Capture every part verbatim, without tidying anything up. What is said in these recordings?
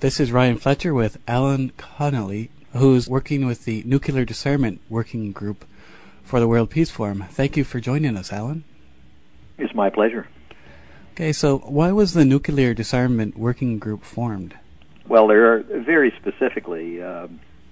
This is Ryan Fletcher with Alan Connolly, who's working with the Nuclear Disarmament Working Group for the World Peace Forum. Thank you for joining us, Alan. It's my pleasure. Okay, so why was the Nuclear Disarmament Working Group formed? Well, there are very specifically, uh,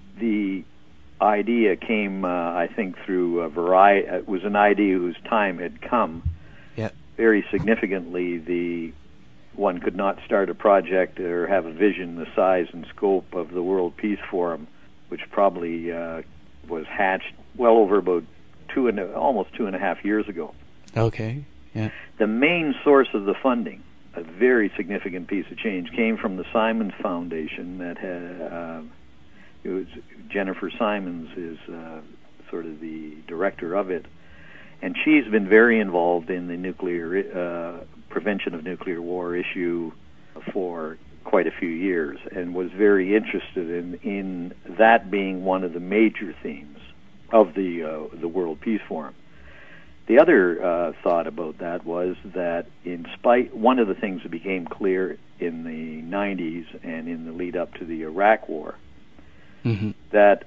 the idea came, uh, I think, through a variety. It was an idea whose time had come. Yeah. Very significantly, the one could not start a project or have a vision the size and scope of the World Peace Forum, which probably uh, was hatched well over about two and almost two and a half years ago. Okay. Yeah. The main source of the funding, a very significant piece of change, came from the Simons Foundation. That had uh, it was Jennifer Simons is uh, sort of the director of it, and she's been very involved in the nuclear uh, prevention of nuclear war issue for quite a few years, and was very interested in in that being one of the major themes of the uh, the World Peace Forum. The other uh, thought about that was that, in spite, one of the things that became clear in the nineties and in the lead up to the Iraq War, mm-hmm. that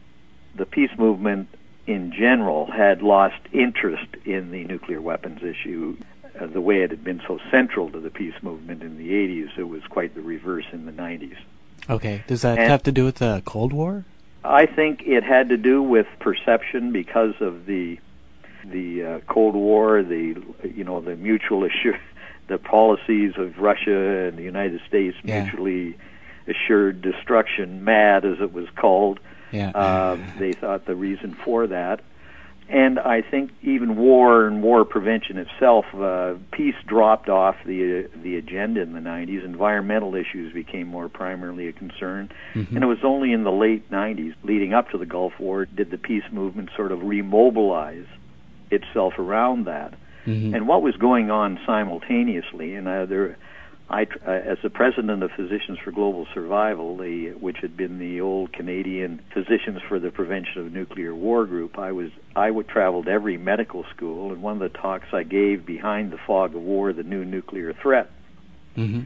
the peace movement in general had lost interest in the nuclear weapons issue. Uh, the way it had been so central to the peace movement in the eighties, it was quite the reverse in the nineties. Okay. Does that and have to do with the Cold War? I think it had to do with perception because of the the uh, Cold War, the you know the mutual assur- the policies of Russia and the United States, yeah. mutually assured destruction, MAD as it was called. Yeah. Uh, they thought the reason for that. And I think even war and war prevention itself, uh, peace dropped off the uh, the agenda in the nineties. Environmental issues became more primarily a concern. Mm-hmm. And it was only in the late nineties, leading up to the Gulf War, did the peace movement sort of remobilize itself around that. Mm-hmm. And what was going on simultaneously, and uh, there, I, uh, as the president of Physicians for Global Survival, the, which had been the old Canadian Physicians for the Prevention of Nuclear War group, I was I would travel to every medical school, and one of the talks I gave, Behind the Fog of War, the New Nuclear Threat. Mm-hmm.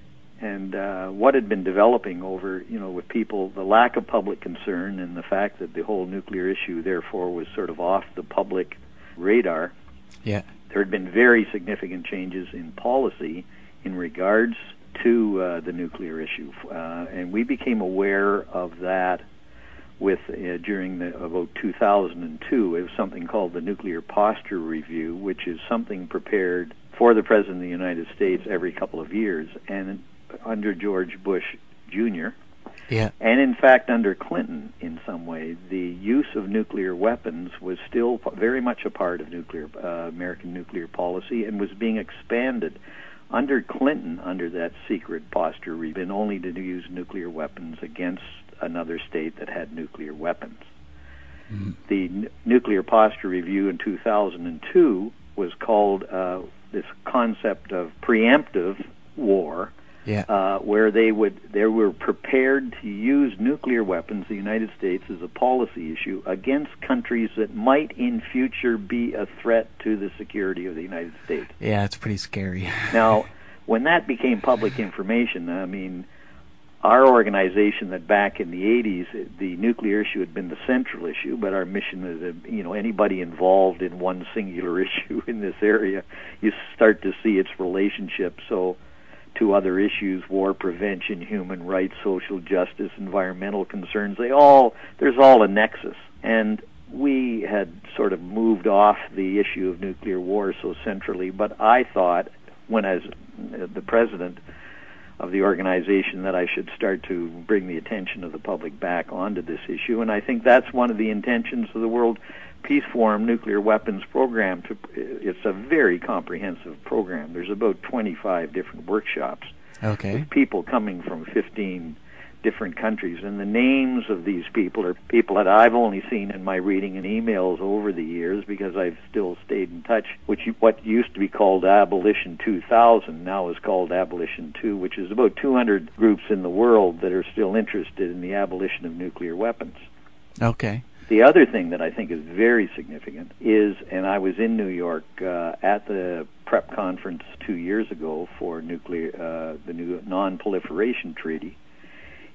And uh, what had been developing over, you know, with people, the lack of public concern and the fact that the whole nuclear issue, therefore, was sort of off the public radar. Yeah. There had been very significant changes in policy in regards to uh, the nuclear issue, uh, and we became aware of that with uh, during the, about two thousand two. It was something called the Nuclear Posture Review, which is something prepared for the President of the United States every couple of years, and under George Bush Junior Yeah. And in fact, under Clinton, in some way, the use of nuclear weapons was still very much a part of nuclear uh, American nuclear policy and was being expanded. Under Clinton, under that secret posture, we've been only to use nuclear weapons against another state that had nuclear weapons. Mm-hmm. The n- Nuclear Posture Review in two thousand two was called uh, this concept of preemptive war, Yeah. uh, where they would they were prepared to use nuclear weapons, the United States, as a policy issue against countries that might in future be a threat to the security of the United States. Yeah, it's pretty scary. Now, when that became public information, I mean, our organization that back in the eighties, the nuclear issue had been the central issue, but our mission is, that, you know, anybody involved in one singular issue in this area, you start to see its relationship. So, to other issues, war prevention, human rights, social justice, environmental concerns, they all, there's all a nexus. And we had sort of moved off the issue of nuclear war so centrally, but I thought, when I was the president of the organization, that I should start to bring the attention of the public back onto this issue, and I think that's one of the intentions of the World Peace Forum Nuclear Weapons Program. To, it's a very comprehensive program. There's about twenty-five different workshops. Okay. With people coming from fifteen different countries, and the names of these people are people that I've only seen in my reading and emails over the years, because I've still stayed in touch, which what used to be called Abolition two thousand now is called Abolition two, which is about two hundred groups in the world that are still interested in the abolition of nuclear weapons. Okay. The other thing that I think is very significant is, and I was in New York uh, at the PrEP conference two years ago for nuclear, uh, the new Non-Proliferation Treaty,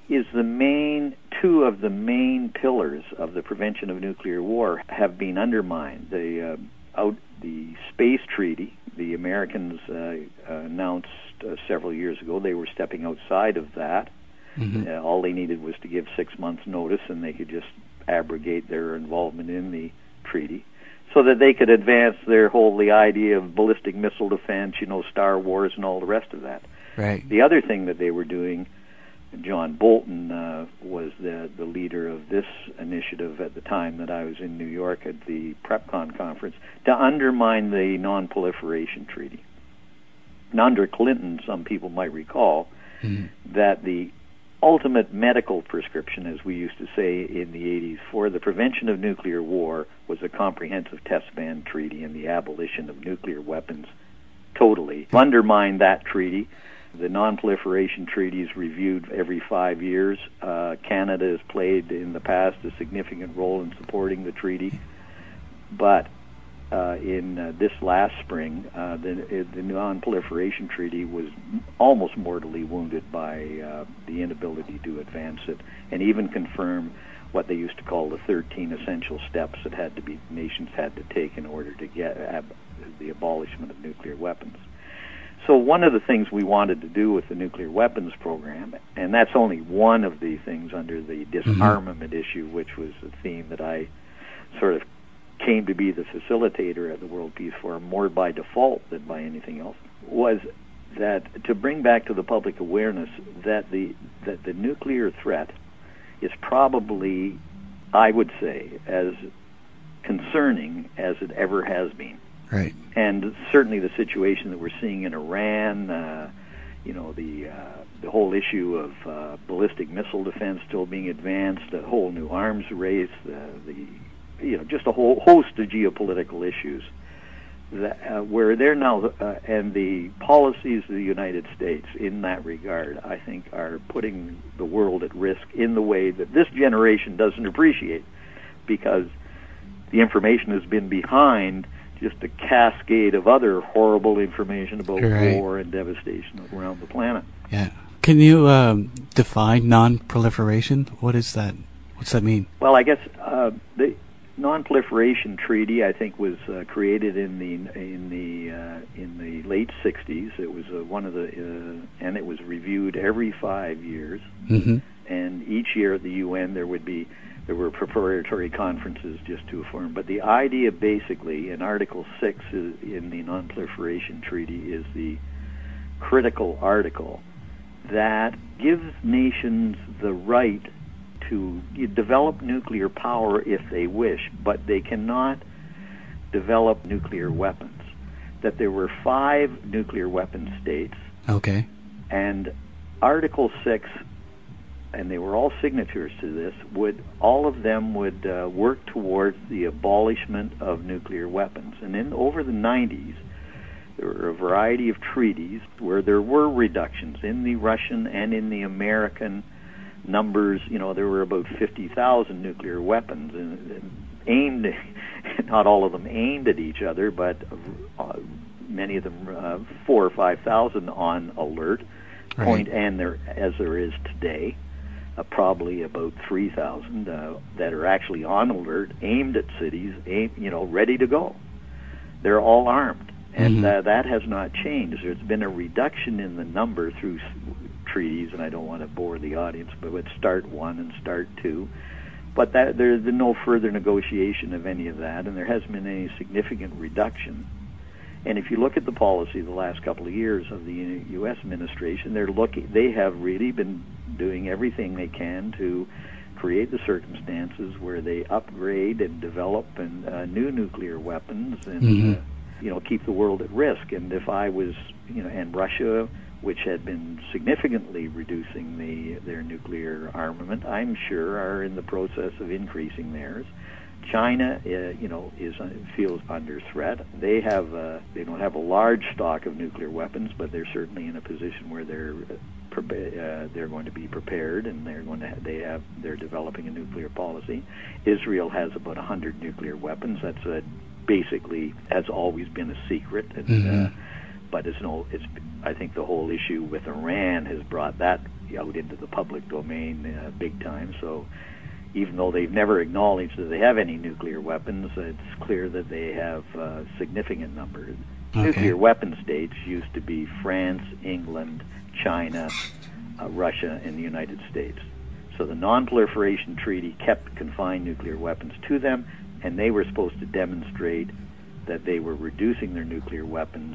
is the main, two of the main pillars of the prevention of nuclear war have been undermined. The, uh, out, the space treaty, the Americans uh, announced uh, several years ago they were stepping outside of that. Mm-hmm. Uh, all they needed was to give six months' notice, and they could just abrogate their involvement in the treaty, so that they could advance their whole the idea of ballistic missile defense, you know, Star Wars, and all the rest of that. Right. The other thing that they were doing, John Bolton uh, was the the leader of this initiative at the time that I was in New York at the PrepCon conference, to undermine the Non-Proliferation Treaty. And under Clinton, some people might recall mm-hmm. that the ultimate medical prescription, as we used to say in the eighties, for the prevention of nuclear war was a comprehensive test ban treaty and the abolition of nuclear weapons totally. Undermined that treaty. The Non-Proliferation Treaty is reviewed every five years. Uh, Canada has played in the past a significant role in supporting the treaty. But uh, in uh, this last spring, uh, the, the Non-Proliferation Treaty was almost mortally wounded by uh, the inability to advance it and even confirm what they used to call the thirteen essential steps that had to be nations had to take in order to get ab- the abolishment of nuclear weapons. So one of the things we wanted to do with the nuclear weapons program, and that's only one of the things under the disarmament mm-hmm. issue, which was a theme that I sort of came to be the facilitator at the World Peace Forum more by default than by anything else, was that to bring back to the public awareness that the that the nuclear threat is probably, I would say, as concerning as it ever has been. Right. And certainly the situation that we're seeing in Iran, uh, you know, the uh, the whole issue of uh, ballistic missile defense still being advanced, the whole new arms race, the, the you know, just a whole host of geopolitical issues that, uh, where they're now, uh, and the policies of the United States in that regard, I think, are putting the world at risk in the way that this generation doesn't appreciate, because the information has been behind just a cascade of other horrible information about right. war and devastation around the planet. Yeah. Can you um, define non-proliferation? What is that? What's that mean? Well, I guess uh, the Non-Proliferation Treaty, I think, was uh, created in the in the uh, in the late sixties. It was uh, one of the uh, and it was reviewed every five years. Mm-hmm. And each year at the U N there would be there were preparatory conferences just to affirm. But the idea, basically, in Article Six is, in the Non-Proliferation Treaty, is the critical article that gives nations the right to develop nuclear power if they wish, but they cannot develop nuclear weapons. That there were five nuclear weapon states. Okay. And Article six, and they were all signatories to this, would all of them would uh, work towards the abolishment of nuclear weapons. And in over the nineties, there were a variety of treaties where there were reductions in the Russian and in the American numbers. You know, there were about fifty thousand nuclear weapons and, and aimed, not all of them aimed at each other, but uh, many of them, uh, four or five thousand on alert. Right. Point, and there, as there is today, uh, probably about three thousand uh, that are actually on alert, aimed at cities, aim, you know, ready to go. They're all armed, and mm-hmm. uh, that has not changed. There's been a reduction in the number through treaties, and I don't want to bore the audience, but with START one and START two. But that, there's been no further negotiation of any of that, and there hasn't been any significant reduction. And if you look at the policy the last couple of years of the U S administration, they're looking, they have really been doing everything they can to create the circumstances where they upgrade and develop and uh, new nuclear weapons and mm-hmm. uh, you know, keep the world at risk. And if I was, you know, and Russia, which had been significantly reducing the their nuclear armament, I'm sure are in the process of increasing theirs. China, uh, you know, is uh, feels under threat. They have uh, they don't have a large stock of nuclear weapons, but they're certainly in a position where they're uh, uh, they're going to be prepared, and they're going to ha- they have they're developing a nuclear policy. Israel has about a hundred nuclear weapons. That's uh, basically has always been a secret, and, mm-hmm. uh, but it's no. It's I think the whole issue with Iran has brought that out into the public domain uh, big time. So even though they've never acknowledged that they have any nuclear weapons, it's clear that they have uh, significant numbers. Okay. Nuclear weapon states used to be France, England, China, uh, Russia, and the United States. So the Non-Proliferation Treaty kept confined nuclear weapons to them, and they were supposed to demonstrate that they were reducing their nuclear weapons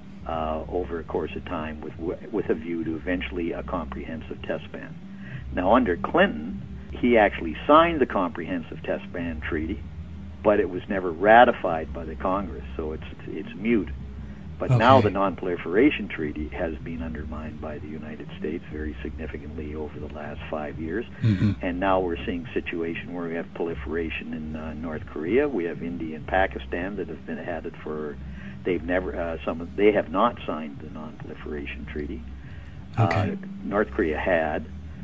uh, over a course of time with with a view to eventually a comprehensive test ban. Now, under Clinton, he actually signed the Comprehensive Test Ban Treaty, but it was never ratified by the Congress, so it's it's mute. But okay. Now the Non-Proliferation Treaty has been undermined by the United States very significantly over the last five years, mm-hmm. and now we're seeing a situation where we have proliferation in uh, North Korea. We have India and Pakistan that have been had it for. They've never uh, some of, they have not signed the Non-Proliferation Treaty. Okay. Uh, North Korea had,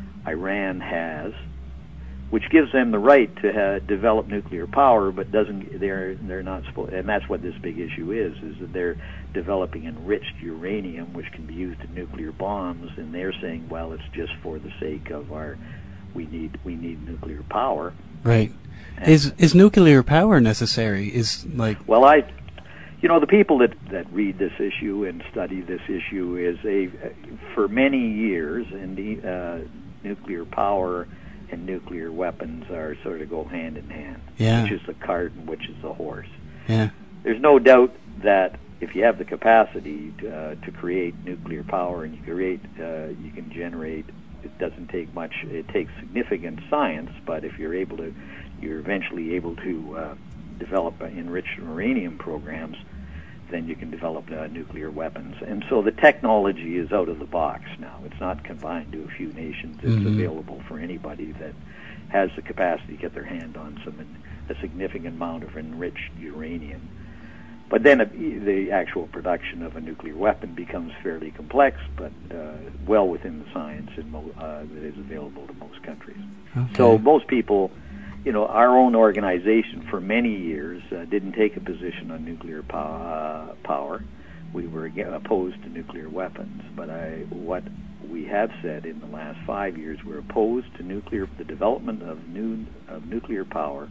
Iran has, which gives them the right to uh, develop nuclear power, but doesn't. They're they're not supposed, and that's what this big issue is: is that they're developing enriched uranium, which can be used in nuclear bombs, and they're saying, well, it's just for the sake of our, we need we need nuclear power. Right. And is is nuclear power necessary? Is like well, I, you know, the people that that read this issue and study this issue is a for many years, and the uh, nuclear power and nuclear weapons are sort of go hand in hand. Yeah. Which is the cart and which is the horse. Yeah. There's no doubt that if you have the capacity to, uh, to create nuclear power and you create, uh, you can generate. It doesn't take much. It takes significant science, but if you're able to, you're eventually able to uh, develop enriched uranium programs, then you can develop uh, nuclear weapons. And so the technology is out of the box now. It's not confined to a few nations. It's mm-hmm. available for anybody that has the capacity to get their hand on some a significant amount of enriched uranium. But then a, the actual production of a nuclear weapon becomes fairly complex, but uh, well within the science and mo- uh, that is available to most countries. Okay. So most people, you know, our own organization for many years uh, didn't take a position on nuclear pow- uh, power. We were ag- opposed to nuclear weapons, but I, what we have said in the last five years, we're opposed to nuclear, the development of new of nuclear power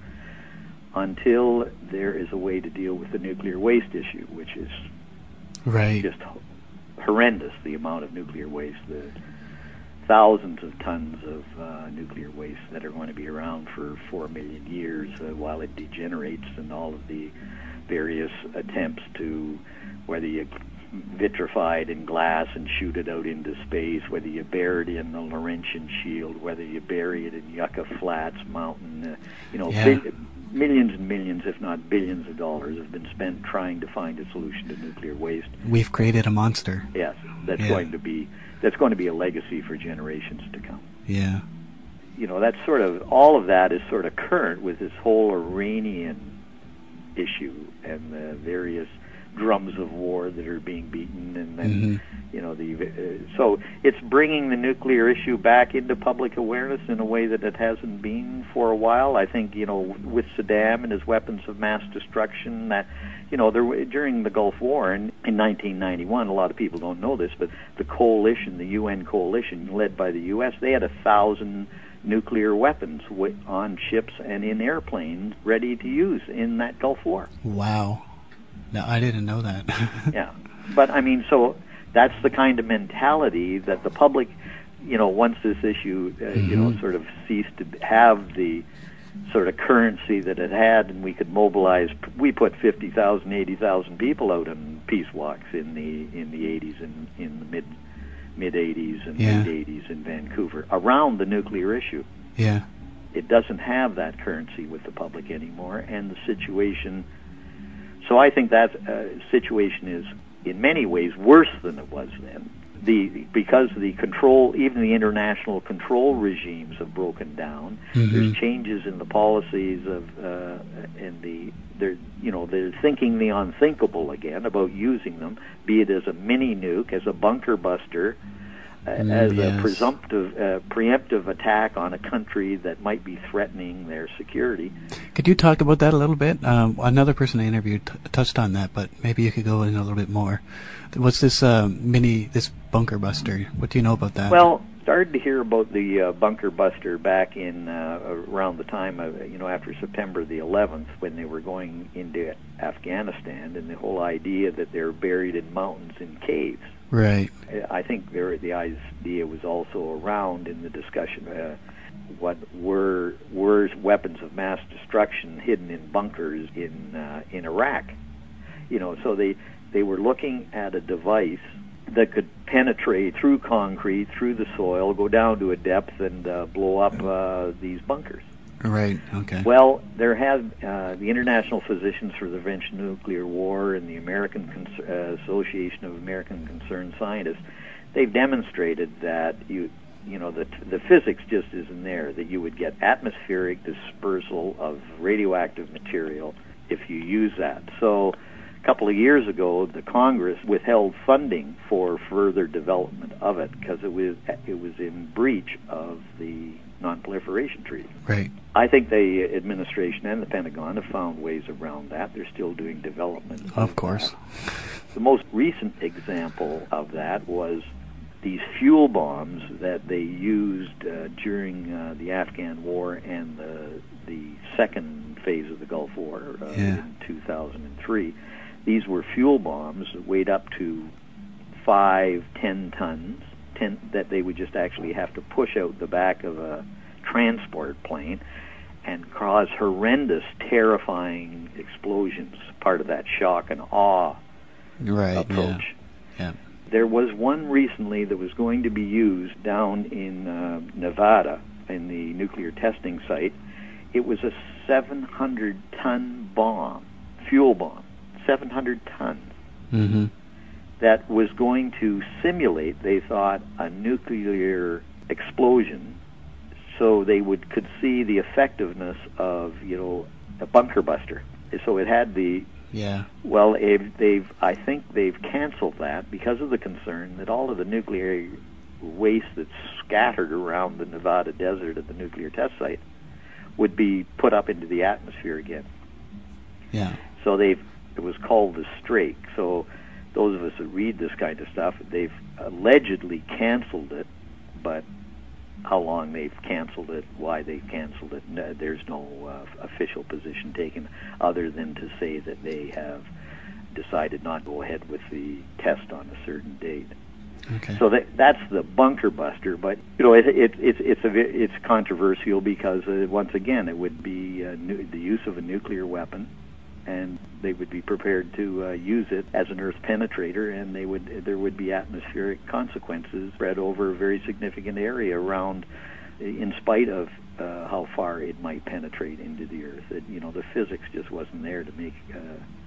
until there is a way to deal with the nuclear waste issue, which is right. just horrendous, the amount of nuclear waste, the thousands of tons of uh, nuclear waste that are going to be around for four million years uh, while it degenerates, and all of the various attempts to, whether you vitrify it in glass and shoot it out into space, whether you bury it in the Laurentian Shield, whether you bury it in Yucca Flats Mountain, uh, you know, yeah. bi- millions and millions, if not billions of dollars have been spent trying to find a solution to nuclear waste. We've created a monster. Yes, that's yeah. going to be that's going to be a legacy for generations to come. Yeah. You know, that's sort of, all of that is sort of current with this whole Iranian issue and the various drums of war that are being beaten, and then mm-hmm. you know the uh, so it's bringing the nuclear issue back into public awareness in a way that it hasn't been for a while. I think, you know, with Saddam and his weapons of mass destruction, that, you know, there during the Gulf War in, in nineteen ninety-one, a lot of people don't know this, but the coalition, the U N coalition led by the U S, they had a thousand nuclear weapons w- on ships and in airplanes ready to use in that Gulf War. Wow. No, I didn't know that. Yeah. But, I mean, so that's the kind of mentality that the public, you know, once this issue, uh, mm-hmm. you know, sort of ceased to have the sort of currency that it had, and we could mobilize, we put fifty thousand, eighty thousand people out on peace walks in the in the eighties and in the mid, mid-eighties and yeah. mid-eighties in Vancouver around the nuclear issue. Yeah. It doesn't have that currency with the public anymore, and the situation... So I think that uh, situation is, in many ways, worse than it was then. The because the control, even the international control regimes have broken down. Mm-hmm. There's changes in the policies of, uh, and the they're you know they're thinking the unthinkable again about using them, be it as a mini nuke, as a bunker buster, uh, mm, as yes. a presumptive, uh, preemptive attack on a country that might be threatening their security. Could you talk about that a little bit? Um, another person I interviewed t- touched on that, but maybe you could go in a little bit more. What's this uh, mini, this bunker buster? What do you know about that? Well, started to hear about the uh, bunker buster back in uh, around the time of, you know, after September the eleventh, when they were going into Afghanistan, and the whole idea that they're buried in mountains and caves. Right. I think there, the idea was also around in the discussion, uh, what were were weapons of mass destruction hidden in bunkers in uh, in Iraq. You know, so they they were looking at a device that could penetrate through concrete, through the soil, go down to a depth, and uh, blow up uh, these bunkers. Right, okay. Well, there have uh, the International Physicians for the Prevention of Nuclear War and the American Con- uh, Association of American Concerned Scientists, they've demonstrated that you you know the the physics just isn't there, that you would get atmospheric dispersal of radioactive material if you use that. So a couple of years ago, the Congress withheld funding for further development of it because it was it was in breach of the Non-Proliferation Treaty. Right. I think the administration and the Pentagon have found ways around that. They're still doing development. Of, of course. That. The most recent example of that was these fuel bombs that they used uh, during uh, the Afghan War and the the second phase of the Gulf War uh, yeah. in two thousand three. These were fuel bombs that weighed up to five, ten tons, ten, that they would just actually have to push out the back of a transport plane and cause horrendous, terrifying explosions, part of that shock and awe right, approach. Yeah. Yeah. There was one recently that was going to be used down in uh, Nevada, in the nuclear testing site. It was a seven hundred ton bomb, fuel bomb, seven hundred tons, mm-hmm. that was going to simulate, they thought, a nuclear explosion, so they would could see the effectiveness of, you know, a bunker buster. So it had the yeah. Well, they've, they've I think they've canceled that because of the concern that all of the nuclear waste that's scattered around the Nevada desert at the nuclear test site would be put up into the atmosphere again. Yeah. So they've it was called the Strake. So those of us that read this kind of stuff, they've allegedly canceled it, but how long they've canceled it, why they've canceled it, no, there's no uh, official position taken other than to say that they have decided not to go ahead with the test on a certain date. Okay. So that that's the bunker buster, but you know it, it, it's it's a it's controversial because uh, once again it would be uh, nu- the use of a nuclear weapon, and they would be prepared to uh, use it as an Earth penetrator, and they would there would be atmospheric consequences spread over a very significant area around, in spite of uh, how far it might penetrate into the Earth. It, you know, the physics just wasn't there to make. Uh...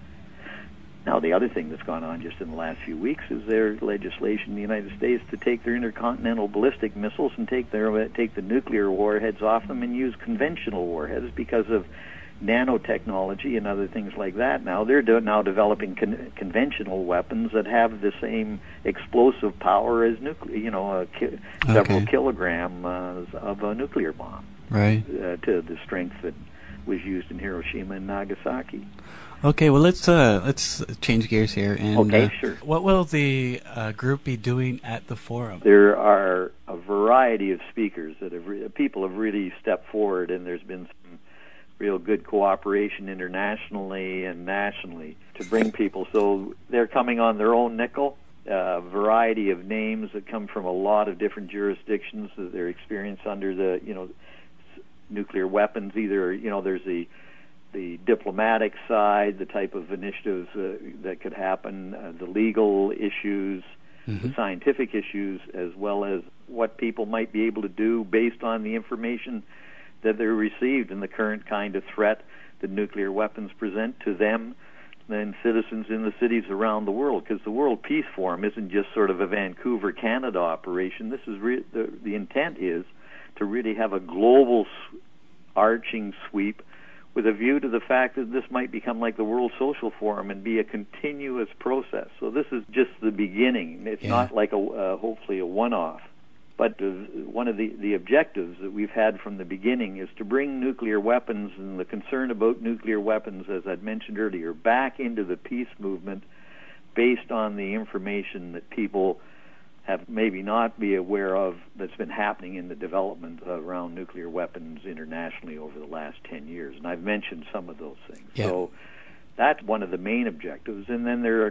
Now, the other thing that's gone on just in the last few weeks is their legislation in the United States to take their intercontinental ballistic missiles and take their take the nuclear warheads off them and use conventional warheads because of nanotechnology and other things like that. Now they're de- now developing con- conventional weapons that have the same explosive power as nuclear, you know, a ki- several okay. kilogram uh, of a nuclear bomb, right? Uh, to the strength that was used in Hiroshima and Nagasaki. Okay, well let's uh, let's change gears here. And, okay, uh, sure. What will the uh, group be doing at the forum? There are a variety of speakers that have re- people have really stepped forward, and there's been some real good cooperation internationally and nationally to bring people. So they're coming on their own nickel. A uh, variety of names that come from a lot of different jurisdictions, their experience under the, you know, nuclear weapons. Either, you know, there's the the diplomatic side, the type of initiatives uh, that could happen, uh, the legal issues, mm-hmm. the scientific issues, as well as what people might be able to do based on the information that they received and the current kind of threat that nuclear weapons present to them and citizens in the cities around the world. Because the World Peace Forum isn't just sort of a Vancouver, Canada operation. This is re- the, the intent is to really have a global arching sweep with a view to the fact that this might become like the World Social Forum and be a continuous process. So this is just the beginning. It's yeah. not like a uh, hopefully a one-off. But uh, one of the, the objectives that we've had from the beginning is to bring nuclear weapons and the concern about nuclear weapons, as I'd mentioned earlier, back into the peace movement based on the information that people have maybe not be aware of that's been happening in the development around nuclear weapons internationally over the last ten years. And I've mentioned some of those things. Yeah. So that's one of the main objectives. And then there are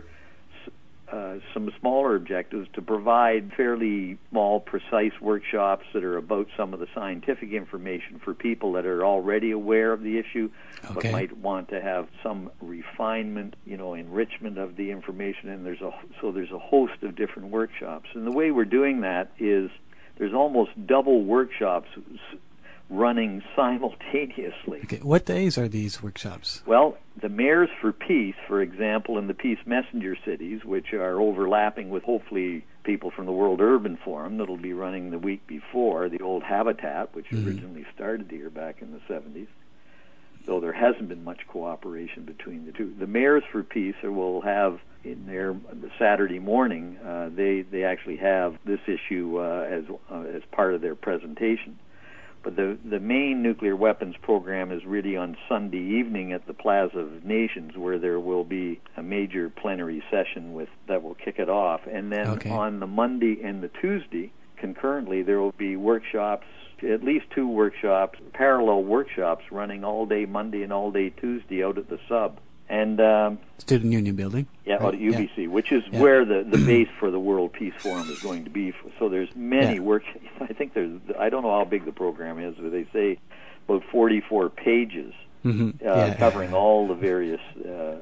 uh, some smaller objectives to provide fairly small, precise workshops that are about some of the scientific information for people that are already aware of the issue, okay. but might want to have some refinement, you know, enrichment of the information. And there's a so there's a host of different workshops. And the way we're doing that is there's almost double workshops running simultaneously. Okay. What days are these workshops? Well, the Mayors for Peace, for example, and the Peace Messenger Cities, which are overlapping with hopefully people from the World Urban Forum that'll be running the week before, the old Habitat, which mm-hmm. originally started here back in the seventies, though there hasn't been much cooperation between the two. The Mayors for Peace will have in their the Saturday morning, uh, they, they actually have this issue uh, as uh, as part of their presentation. But the the main nuclear weapons program is really on Sunday evening at the Plaza of Nations, where there will be a major plenary session with that will kick it off. And then okay. on the Monday and the Tuesday, concurrently, there will be workshops, at least two workshops, parallel workshops running all day Monday and all day Tuesday out at the Sub. And um, Student Union Building. Yeah, right? out at U B C, yeah. which is yeah. where the, the base for the World Peace Forum is going to be. So there's many yeah. work. I think there's. I don't know how big the program is, but they say about forty-four pages mm-hmm. uh, yeah. covering all the various uh,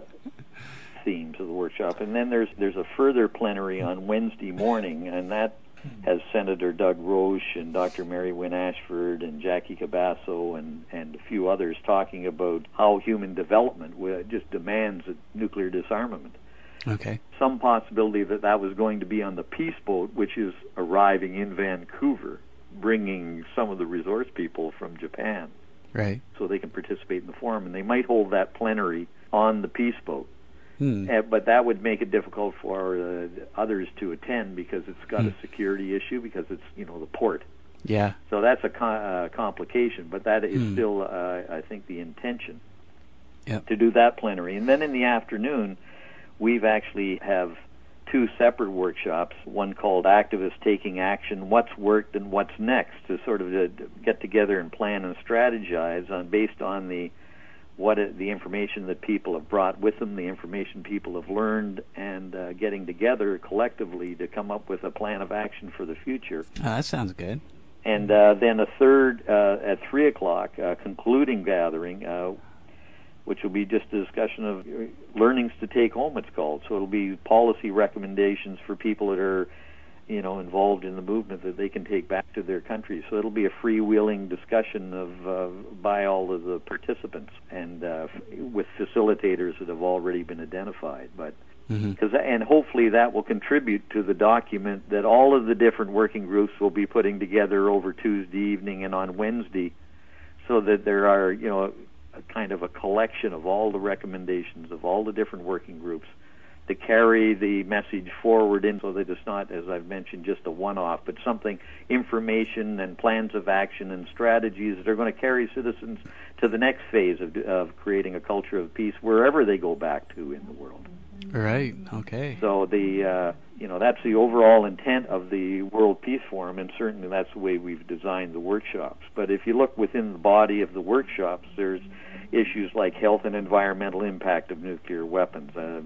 themes of the workshop. And then there's there's a further plenary on Wednesday morning, and that has Senator Doug Roche and Doctor Mary Wynn Ashford and Jackie Cabasso and, and a few others talking about how human development just demands a nuclear disarmament. Okay. Some possibility that that was going to be on the Peace Boat, which is arriving in Vancouver, bringing some of the resource people from Japan. Right. So they can participate in the forum, and they might hold that plenary on the Peace Boat. Hmm. Uh, but that would make it difficult for uh, others to attend because it's got hmm. a security issue because it's, you know, the port. Yeah. So that's a co- uh, complication, but that is hmm. still, uh, I think, the intention yep. to do that plenary. And then in the afternoon, we've actually have two separate workshops, one called Activists Taking Action, What's Worked and What's Next, to sort of uh, get together and plan and strategize on based on the what it, the information that people have brought with them, the information people have learned, and uh, getting together collectively to come up with a plan of action for the future. Oh, that sounds good. And uh, then a third uh, at three o'clock, uh, concluding gathering, uh, which will be just a discussion of learnings to take home, it's called. So it'll be policy recommendations for people that are, you know, involved in the movement that they can take back to their countries. So it'll be a freewheeling discussion of uh, by all of the participants and uh, with facilitators that have already been identified. But mm-hmm. cause, and hopefully that will contribute to the document that all of the different working groups will be putting together over Tuesday evening and on Wednesday, so that there are, you know, a kind of a collection of all the recommendations of all the different working groups to carry the message forward in, so that it's not, as I've mentioned, just a one-off, but something, information and plans of action and strategies that are going to carry citizens to the next phase of, of creating a culture of peace wherever they go back to in the world. Right, okay. So the, uh, you know, that's the overall intent of the World Peace Forum, and certainly that's the way we've designed the workshops. But if you look within the body of the workshops, there's issues like health and environmental impact of nuclear weapons. Uh,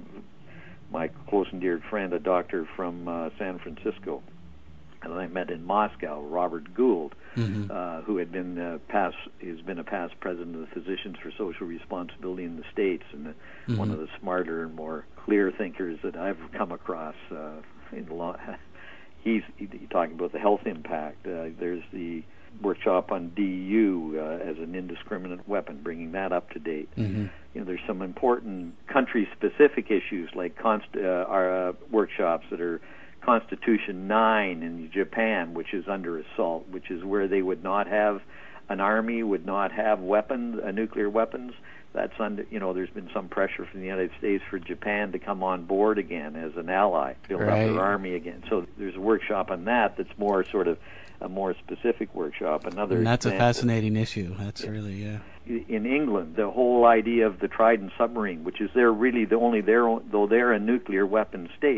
my close and dear friend, a doctor from uh, San Francisco, and I met in Moscow, Robert Gould, mm-hmm. uh, who had been uh, past, he's been a past president of the Physicians for Social Responsibility in the States, and uh, mm-hmm. one of the smarter and more clear thinkers that I've come across uh, in the law. He's, he's talking about the health impact. Uh, there's the workshop on D U uh, as an indiscriminate weapon, bringing that up to date. Mm-hmm. You know, there's some important country-specific issues like const- uh, our uh, workshops that are Constitution nine in Japan, which is under assault, which is where they would not have an army, would not have weapons, uh, nuclear weapons. That's under, you know, there's been some pressure from the United States for Japan to come on board again as an ally, build right. up their army again. So there's a workshop on that that's more sort of a more specific workshop. Another and that's example. a fascinating issue. That's yeah. really, yeah. In England, the whole idea of the Trident submarine, which is they're really the only their own, though they're a nuclear weapon state,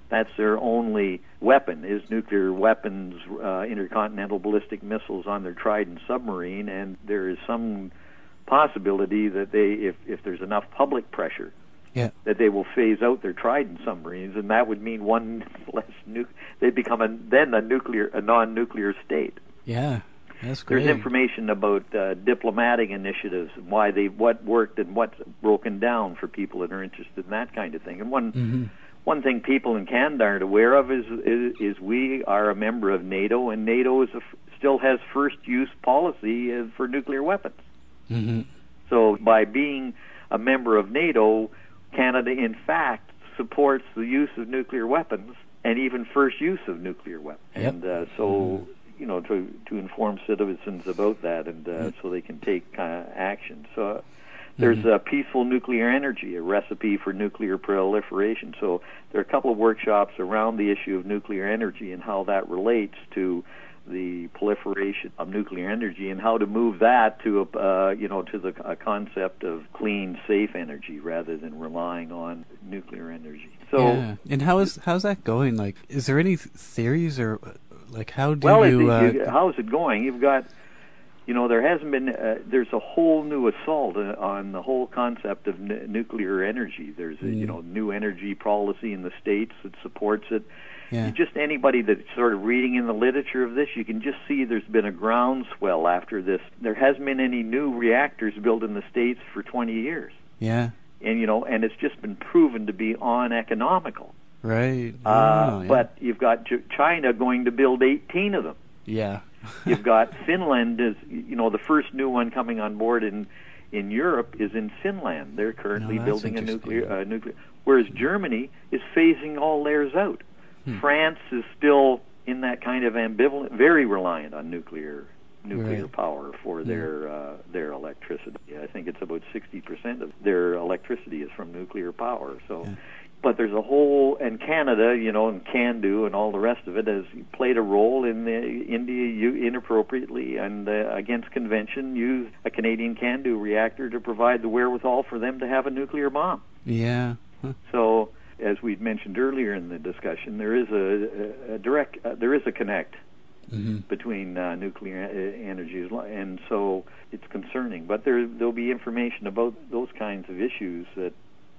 That's their only weapon, is nuclear weapons, uh, intercontinental ballistic missiles on their Trident submarine, and there is some possibility that they, if, if there's enough public pressure, yeah. that they will phase out their Trident submarines, and that would mean one less nu- they'd become a, then a nuclear, a non-nuclear state. Yeah, that's great. There's information about uh, diplomatic initiatives and why they, what worked and what's broken down for people that are interested in that kind of thing. And one Mm-hmm. one thing people in Canada aren't aware of is is, is we are a member of NATO, and NATO is a, still has first use policy uh, for nuclear weapons. Mm-hmm. So by being a member of NATO, Canada in fact supports the use of nuclear weapons and even first use of nuclear weapons. Yep. And uh, so. Mm-hmm. You know, to to inform citizens about that, and uh, mm-hmm. so they can take uh, action. So uh, there's mm-hmm. uh, peaceful nuclear energy, a recipe for nuclear proliferation. So there are a couple of workshops around the issue of nuclear energy and how that relates to the proliferation of nuclear energy, and how to move that to a uh, you know to the a concept of clean, safe energy rather than relying on nuclear energy. So, yeah. And how is how's that going? Like, is there any theories or like how do well, you? Well, Uh, how is it going? You've got, you know, there hasn't been. Uh, there's a whole new assault uh, on the whole concept of n- nuclear energy. There's a mm. you know new energy policy in the states that supports it. Yeah. You just anybody that's sort of reading in the literature of this, you can just see there's been a groundswell after this. There hasn't been any new reactors built in the states for twenty years. Yeah. And you know, and it's just been proven to be uneconomical. Right. Uh, oh, yeah. But you've got China going to build eighteen of them. Yeah. You've got Finland is, you know, the first new one coming on board in in Europe is in Finland. They're currently no, building a nuclear uh, nuclear. Whereas Germany is phasing all theirs out. Hmm. France is still in that kind of ambivalent, very reliant on nuclear nuclear right. power for their uh, their electricity. I think it's about sixty percent of their electricity is from nuclear power. So. Yeah. But there's a whole, and Canada, you know, and CANDU and all the rest of it has played a role in the India you, inappropriately and uh, against convention used a Canadian CANDU reactor to provide the wherewithal for them to have a nuclear bomb. Yeah. Huh. So, as we mentioned earlier in the discussion, there is a, a, a direct, uh, there is a connect mm-hmm. between uh, nuclear energy, and so it's concerning. But there, there'll be information about those kinds of issues that.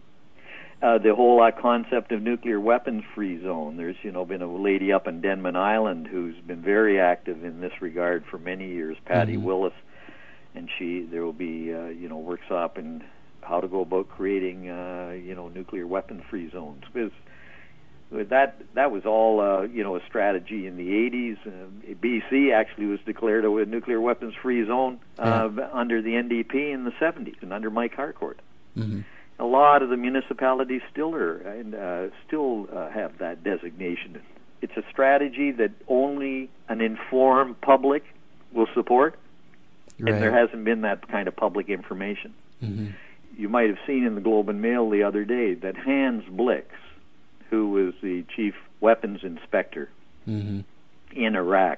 Uh, the whole uh, concept of nuclear weapons-free zone. There's, you know, been a lady up in Denman Island who's been very active in this regard for many years, Patty mm-hmm. Willis, and she. There will be, uh, you know, workshop in how to go about creating, uh, you know, nuclear weapon-free zones. Because that that was all, uh, you know, a strategy in the eighties. Uh, B C actually was declared a nuclear weapons-free zone uh, yeah. under the N D P in the seventies and under Mike Harcourt. Mm-hmm. A lot of the municipalities still are and uh, still uh, have that designation. It's a strategy that only an informed public will support, right. and there hasn't been that kind of public information. Mm-hmm. You might have seen in the Globe and Mail the other day that Hans Blix, who was the chief weapons inspector mm-hmm. in Iraq,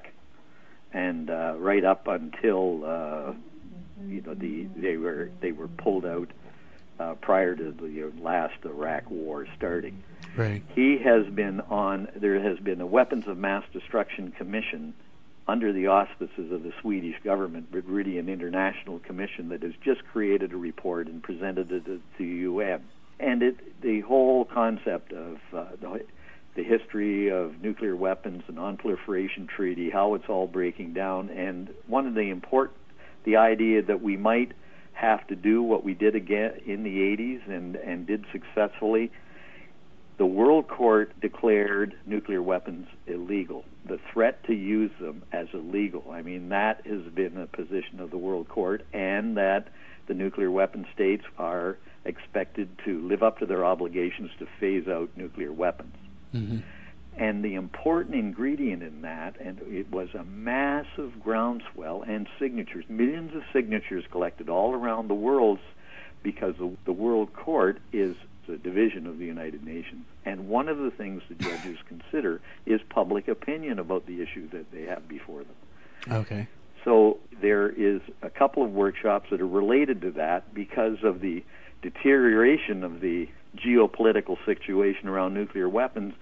and uh, right up until uh, you know the they were they were pulled out. Uh, prior to the last Iraq war starting. Right. He has been on, there has been a Weapons of Mass Destruction Commission under the auspices of the Swedish government, Viridian International Commission, that has just created a report and presented it to the U N. And it, the whole concept of uh, the, the history of nuclear weapons, the Non-Proliferation Treaty, how it's all breaking down, and one of the important, the idea that we might have to do what we did again in the eighties and, and did successfully. The World Court declared nuclear weapons illegal. The threat to use them as illegal. I mean, that has been a position of the World Court, and that the nuclear weapon states are expected to live up to their obligations to phase out nuclear weapons. Mm-hmm. And the important ingredient in that, and it was a massive groundswell and signatures, millions of signatures collected all around the world, because the, the World Court is a division of the United Nations. And one of the things the judges consider is public opinion about the issue that they have before them. Okay. So there is a couple of workshops that are related to that because of the deterioration of the geopolitical situation around nuclear weapons.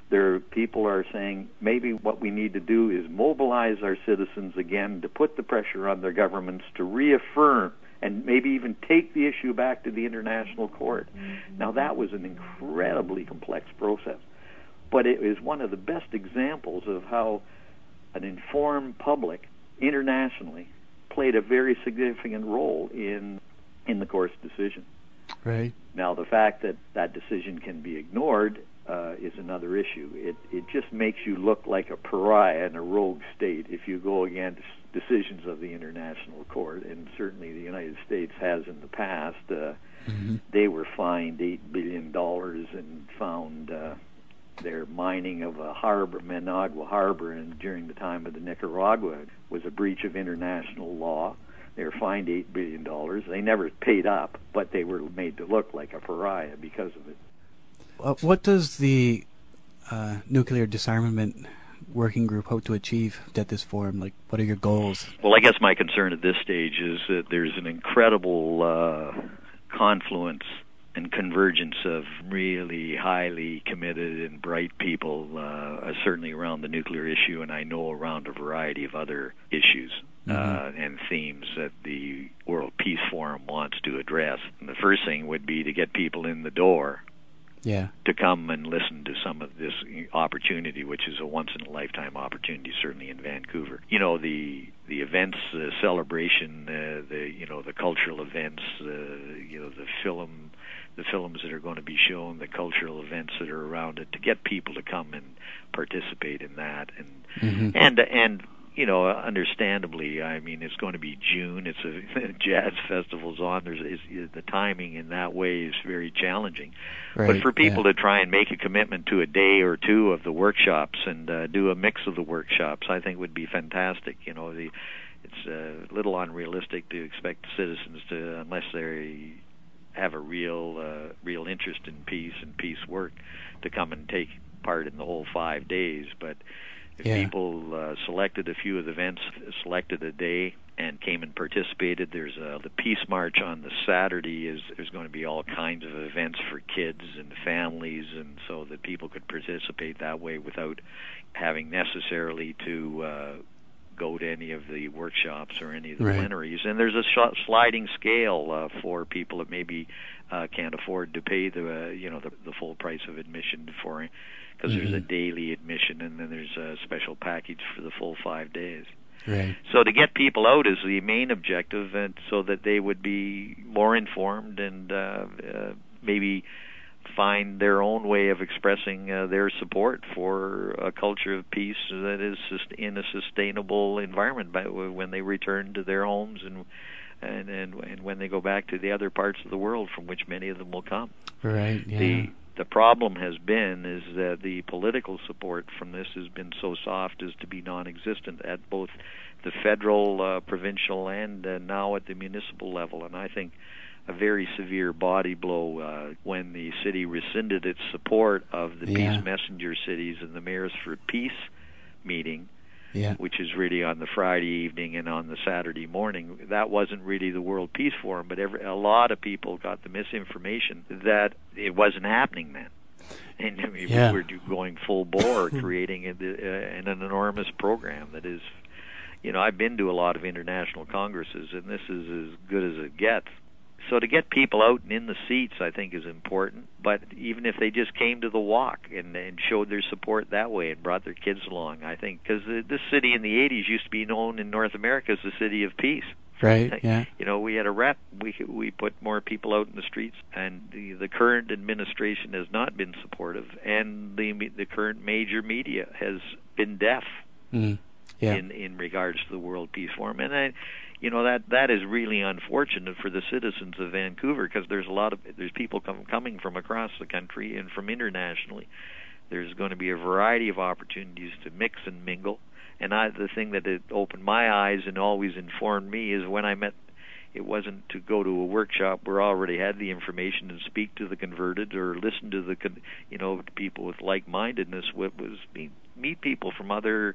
There, people are saying maybe what we need to do is mobilize our citizens again to put the pressure on their governments to reaffirm and maybe even take the issue back to the International Court. Now, that was an incredibly complex process, but it is one of the best examples of how an informed public internationally played a very significant role in in the court's decision. Right. Now, the fact that that decision can be ignored uh, is another issue. It it just makes you look like a pariah in a rogue state if you go against decisions of the International Court, and certainly the United States has in the past. Uh, mm-hmm. They were fined eight billion dollars and found uh, their mining of a harbor, Managua Harbor, and during the time of the Nicaragua was a breach of international law. They were fined eight billion dollars. They never paid up, but they were made to look like a pariah because of it. Uh, what does the uh, nuclear disarmament working group hope to achieve at this forum? Like, what are your goals? Well, I guess my concern at this stage is that there's an incredible uh, confluence and convergence of really highly committed and bright people, uh, certainly around the nuclear issue, and I know around a variety of other issues mm-hmm. uh, and themes that the World Peace Forum wants to address. And the first thing would be to get people in the door yeah. to come and listen to some of this opportunity, which is a once-in-a-lifetime opportunity, certainly in Vancouver. You know, the the events, the celebration, uh, the you know the cultural events, uh, you know the film, the films that are going to be shown, the cultural events that are around it, to get people to come and participate in that, and mm-hmm. and and. You know, understandably, I mean, it's going to be June. It's a jazz festival's on. There's is, the timing in that way is very challenging. Right, but for people yeah. to try and make a commitment to a day or two of the workshops and uh, do a mix of the workshops, I think would be fantastic. You know, the, it's a little unrealistic to expect citizens to, unless they have a real, uh, real interest in peace and peace work, to come and take part in the whole five days. But if yeah. people uh, selected a few of the events, selected a day, and came and participated, there's uh, the Peace March on the Saturday. Is there's going to be all kinds of events for kids and families, and so that people could participate that way without having necessarily to uh, go to any of the workshops or any of the right. plenaries. And there's a sh- sliding scale uh, for people that maybe uh, can't afford to pay the uh, you know the, the full price of admission for it. Because mm-hmm. there's a daily admission, and then there's a special package for the full five days. Right. So to get people out is the main objective, and so that they would be more informed and uh, uh, maybe find their own way of expressing uh, their support for a culture of peace that is in a sustainable environment by, when they return to their homes and, and and and when they go back to the other parts of the world from which many of them will come. Right. Yeah. The, The problem has been is that the political support from this has been so soft as to be non-existent at both the federal, uh, provincial, and uh, now at the municipal level. And I think a very severe body blow uh, when the city rescinded its support of the yeah. Peace Messenger Cities and the Mayors for Peace meeting, yeah. which is really on the Friday evening and on the Saturday morning. That wasn't really the World Peace Forum, but every, a lot of people got the misinformation that it wasn't happening then. And I mean, yeah. we were going full bore, creating a, uh, an enormous program that is, you know, I've been to a lot of international congresses, and this is as good as it gets. So to get people out and in the seats, I think, is important. But even if they just came to the walk and, and showed their support that way and brought their kids along, I think, because this city in the eighties used to be known in North America as the city of peace. Right, yeah. You know, we had a rep. We we put more people out in the streets, and the, the current administration has not been supportive, and the the current major media has been deaf mm. yeah. in, in regards to the World Peace Forum. And I, you know, that that is really unfortunate for the citizens of Vancouver, because there's a lot of there's people come, coming from across the country and from internationally. There's going to be a variety of opportunities to mix and mingle. And I, the thing that it opened my eyes and always informed me is when I met, it wasn't to go to a workshop where I already had the information and speak to the converted or listen to the, you know, people with like-mindedness. What was meet, meet people from other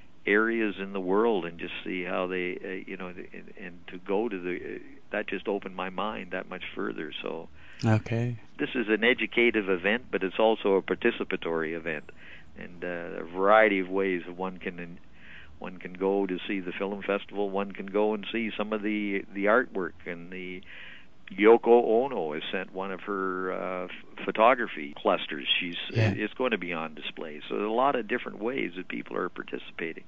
areas in the world and just see how they, uh, you know, and, and to go to the, uh, that just opened my mind that much further. So, okay, this is an educative event, but it's also a participatory event. and uh, a variety of ways one can one can go to see the film festival. One can go and see some of the the artwork, and the Yoko Ono has sent one of her uh, f- photography clusters. She's Yeah. it's going to be on display. So there are a lot of different ways that people are participating,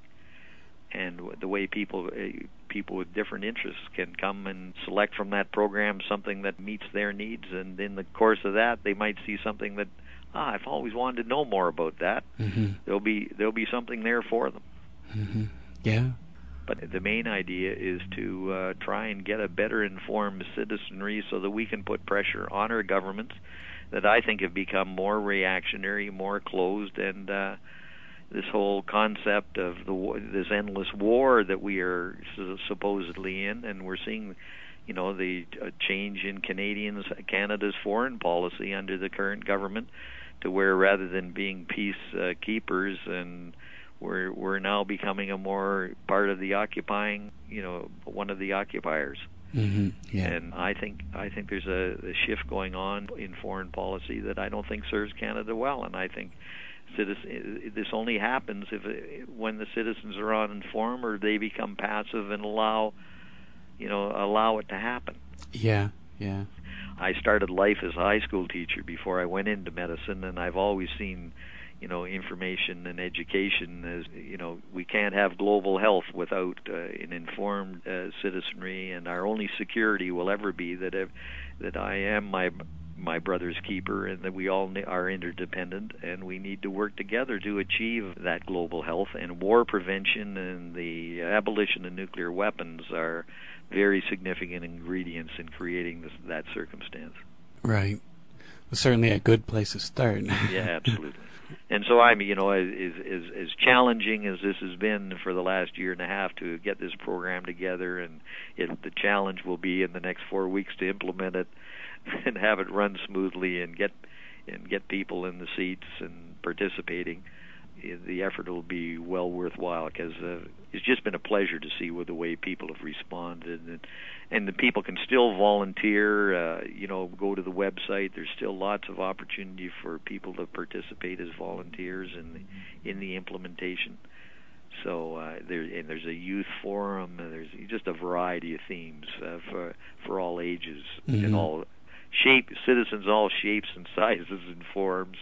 and the way people uh, people with different interests can come and select from that program something that meets their needs, and in the course of that, they might see something that ah, I've always wanted to know more about that. Mm-hmm. There'll be there'll be something there for them. Mm-hmm. Yeah. But the main idea is to uh, try and get a better informed citizenry so that we can put pressure on our governments that I think have become more reactionary, more closed, and uh, this whole concept of the war, this endless war that we are su- supposedly in, and we're seeing, you know, the uh, change in Canadians, Canada's foreign policy under the current government, to where rather than being peace uh, keepers, and we're we're now becoming a more part of the occupying, you know, one of the occupiers. Mm-hmm. Yeah. And I think I think there's a, a shift going on in foreign policy that I don't think serves Canada well, and I think citizen, this only happens if when the citizens are uninformed or they become passive and allow, you know, allow it to happen. Yeah. Yeah. I started life as a high school teacher before I went into medicine, and I've always seen, you know, information and education as, you know, we can't have global health without uh, an informed uh, citizenry, and our only security will ever be that if, that I am my my brother's keeper, and that we all are interdependent, and we need to work together to achieve that global health. And war prevention and the abolition of nuclear weapons are very significant ingredients in creating this, that circumstance. Right. Well, certainly a good place to start. Yeah, absolutely. And so I'm, you know, as, as as challenging as this has been for the last year and a half to get this program together, and it, the challenge will be in the next four weeks to implement it and have it run smoothly and get and get people in the seats and participating. The effort will be well worthwhile, because uh, it's just been a pleasure to see with the way people have responded, and and the people can still volunteer. Uh, you know, go to the website. There's still lots of opportunity for people to participate as volunteers in the, in the implementation. So uh, there and there's a youth forum. And there's just a variety of themes uh, for for all ages Mm-hmm. and all shape citizens, all shapes and sizes and forms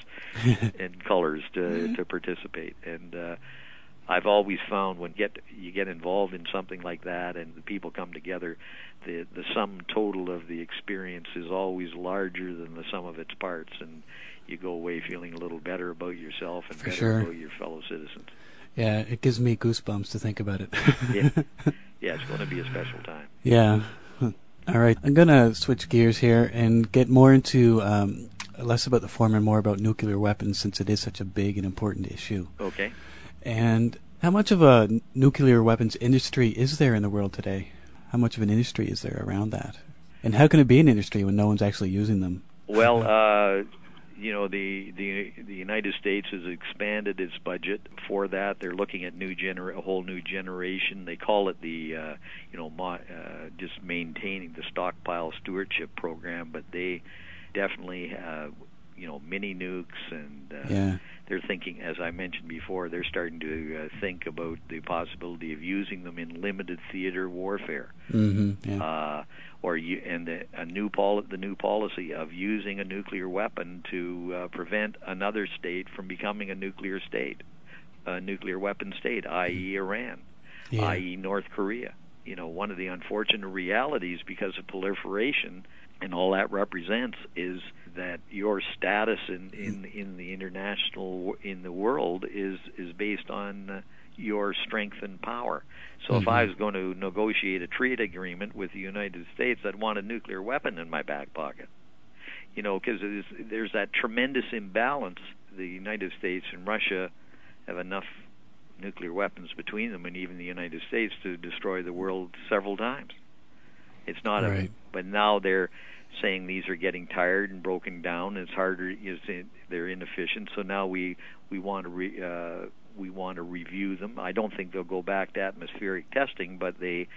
and colors to to participate. And uh, I've always found when get you get involved in something like that and the people come together, the the sum total of the experience is always larger than the sum of its parts, and you go away feeling a little better about yourself and For better sure. about your fellow citizens. Yeah, it gives me goosebumps to think about it. Yeah, yeah, it's going to be a special time. Yeah. All right. I'm going to switch gears here and get more into um, less about the form and more about nuclear weapons, since it is such a big and important issue. Okay. And how much of a n- nuclear weapons industry is there in the world today? How much of an industry is there around that? And how can it be an industry when no one's actually using them? Well, uh, you know, the, the the United States has expanded its budget for that. They're looking at new gener- a whole new generation. They call it the, uh, you know, mo- uh, just maintaining the stockpile stewardship program, but they definitely have, you know, mini nukes, and uh, Yeah. they're thinking, as I mentioned before, they're starting to uh, think about the possibility of using them in limited theater warfare. Mm-hmm. Yeah. Uh, or you, and the, a new pol- the new policy of using a nuclear weapon to uh, prevent another state from becoming a nuclear state, a nuclear weapon state, that is. Iran, Yeah. that is. North Korea. You know, one of the unfortunate realities because of proliferation and all that represents is that your status in, in, in the international, in the world is, is based on uh, your strength and power. So Mm-hmm. if I was going to negotiate a trade agreement with the United States, I'd want a nuclear weapon in my back pocket. You know, because there's, there's that tremendous imbalance. The United States and Russia have enough nuclear weapons between them, and even the United States, to destroy the world several times. It's not Right. a, but now they're saying these are getting tired and broken down. And it's harder. It's, they're inefficient. So now we we want to re, uh, we want to review them. I don't think they'll go back to atmospheric testing, but they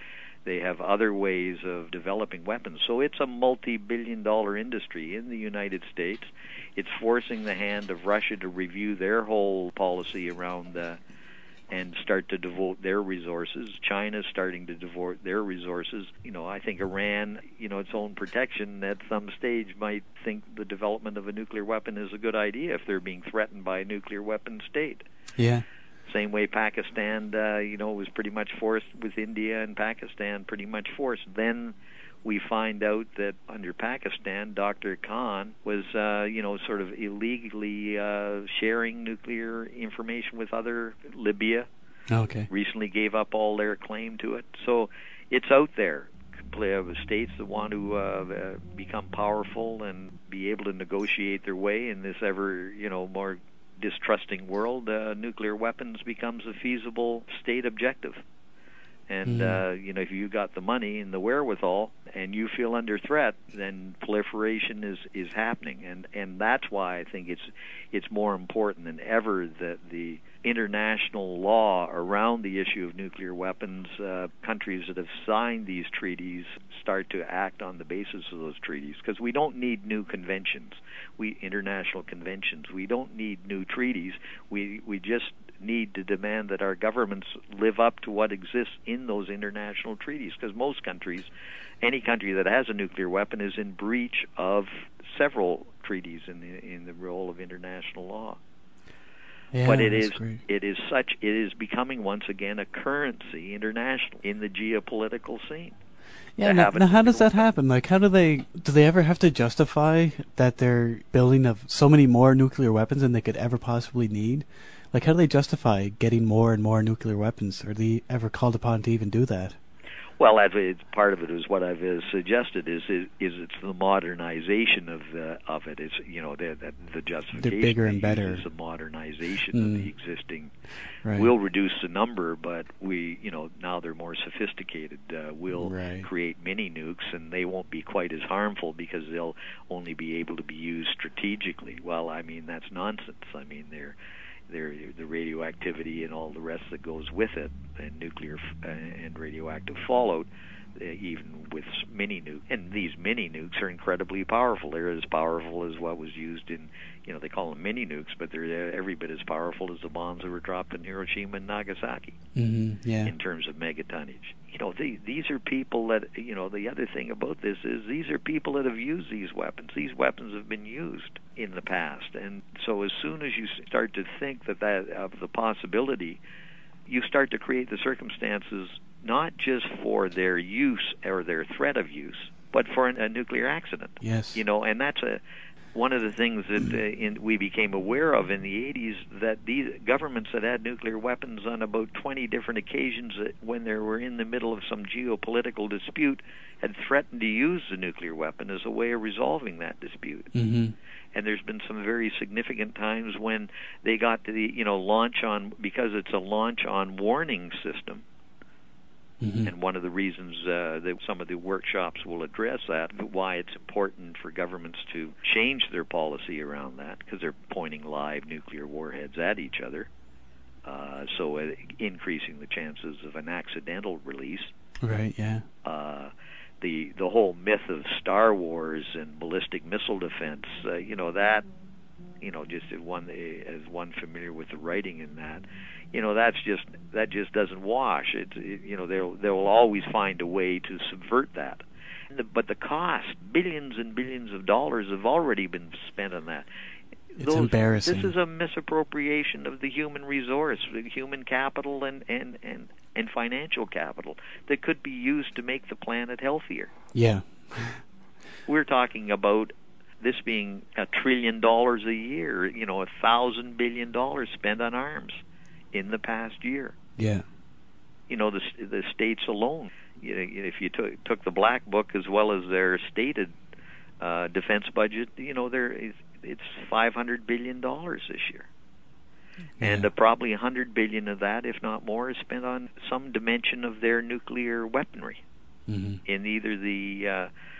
They have other ways of developing weapons. So it's a multi-billion dollar industry in the United States. It's forcing the hand of Russia to review their whole policy around uh, and start to devote their resources. China's starting to devote their resources. You know, I think Iran, you know, its own protection at some stage might think the development of a nuclear weapon is a good idea if they're being threatened by a nuclear weapon state. Yeah. Same way Pakistan, uh, you know, was pretty much forced with India and Pakistan pretty much forced. Then we find out that under Pakistan, Doctor Khan was, uh, you know, sort of illegally uh, sharing nuclear information with other. Libya Okay. recently gave up all their claim to it. So it's out there. States that want to uh, become powerful and be able to negotiate their way in this ever, you know, more distrusting world, uh, nuclear weapons becomes a feasible state objective. And, Mm. uh, you know, if you got the money and the wherewithal and you feel under threat, then proliferation is, is happening. And, and that's why I think it's, it's more important than ever that the international law around the issue of nuclear weapons, uh, countries that have signed these treaties start to act on the basis of those treaties. Because we don't need new conventions, we international conventions. We don't need new treaties. We, we just need to demand that our governments live up to what exists in those international treaties, because most countries, any country that has a nuclear weapon is in breach of several treaties in the in the role of international law. Yeah, but it that's is great. it is such it is becoming once again a currency international in the geopolitical scene. Yeah, to now, have a now how does nuclear that happen? Like, how do they, do they ever have to justify that they're building of so many more nuclear weapons than they could ever possibly need? Like, how do they justify getting more and more nuclear weapons? Are they ever called upon to even do that? Well, that's, it's, part of it is what I've uh, suggested is, is is it's the modernization of the, of it. It's, you know, the, the, the justification They're bigger and they better. use is the modernization Mm. of the existing. Right. We'll reduce the number, but we, you know, now they're more sophisticated. Uh, we'll Right. create mini nukes, and they won't be quite as harmful because they'll only be able to be used strategically. Well, I mean, that's nonsense. I mean, they're There, the radioactivity and all the rest that goes with it, and nuclear f- uh, and radioactive fallout, uh, even with mini nuke. And these mini nukes are incredibly powerful. They're as powerful as what was used in, you know, they call them mini nukes, but they're every bit as powerful as the bombs that were dropped in Hiroshima and Nagasaki Mm-hmm. Yeah. in terms of megatonnage. You know, the, these are people that, you know, the other thing about this is these are people that have used these weapons. These weapons have been used in the past. And so as soon as you start to think that, that of the possibility, you start to create the circumstances not just for their use or their threat of use, but for an, a nuclear accident. Yes. You know, and that's a one of the things that uh, in, we became aware of in the eighties, that these governments that had nuclear weapons on about twenty different occasions that when they were in the middle of some geopolitical dispute had threatened to use the nuclear weapon as a way of resolving that dispute. Mm-hmm. And there's been some very significant times when they got to the, you know, launch on, because it's a launch on warning system. Mm-hmm. And one of the reasons uh, that some of the workshops will address that, why it's important for governments to change their policy around that, because they're pointing live nuclear warheads at each other, uh, so uh, increasing the chances of an accidental release. Right, yeah. Uh, the the whole myth of Star Wars and ballistic missile defense, uh, you know, that, you know, just as one as one familiar with the writing in that, you know, that's just that just doesn't wash. It, it you know, they'll they will always find a way to subvert that. The, but the cost, billions and billions of dollars, have already been spent on that. It's Those, embarrassing. This is a misappropriation of the human resource, the human capital and, and, and, and financial capital that could be used to make the planet healthier. Yeah. We're talking about this being a trillion dollars a year, you know, a thousand billion dollars spent on arms in the past year. Yeah. You know, the the states alone. You know, if you took took the Black Book as well as their stated uh, defense budget, you know, there is, it's five hundred billion dollars this year, Yeah. and uh, probably a hundred billion of that, if not more, is spent on some dimension of their nuclear weaponry Mm-hmm. in either the uh,